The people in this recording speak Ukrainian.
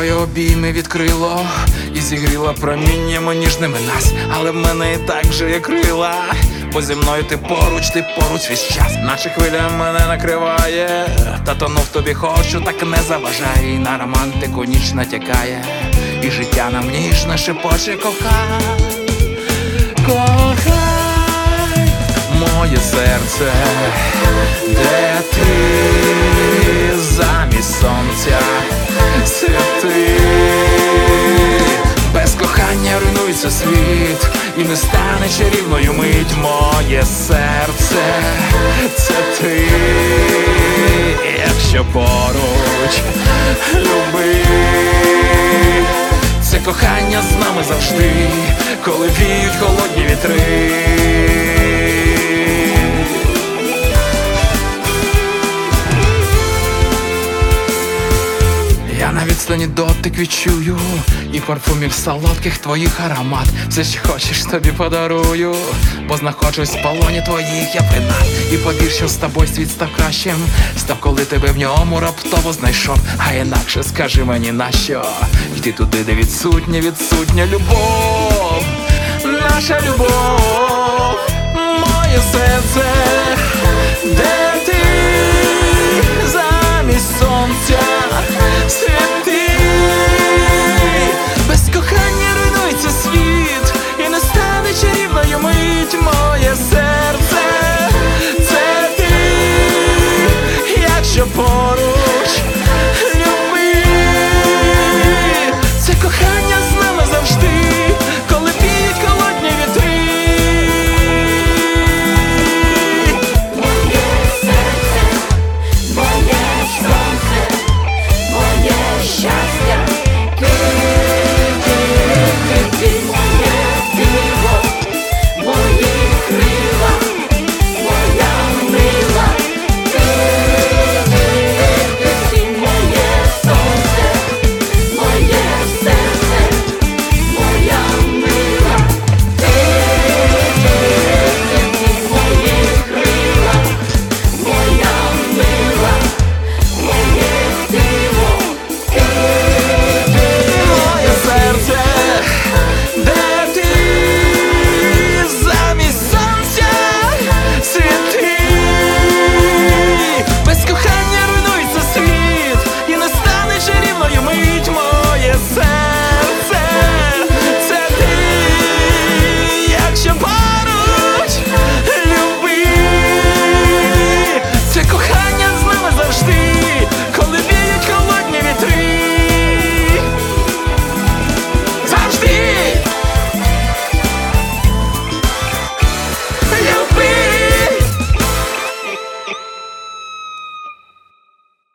твоє обійми відкрило і зігріло проміннями ніжними нас, але в мене і так же є крила, бо зі мною ти поруч весь час, наче хвиля мене накриває, та тону в тобі хочу, так не заважай, і на романтику ніч натякає, і життя нам ніжно шепоче кохай, кохай моє серце, де ти замість сонця світи. Без кохання руйнується світ, і не стане чарівною мить. Моє серце, це ти, якщо поруч люби. Це кохання з нами завжди, коли віють холодні вітри. Я на відстані дотик відчую, і парфумів солодких твоїх аромат. Все, що хочеш, тобі подарую, бо знаходжусь в полоні твоїх я принад. І повір, що з тобою світ став кращим, став, коли тебе в ньому раптово знайшов. А інакше скажи мені, нащо йти туди, де відсутня любов. Наша любов, моє серце,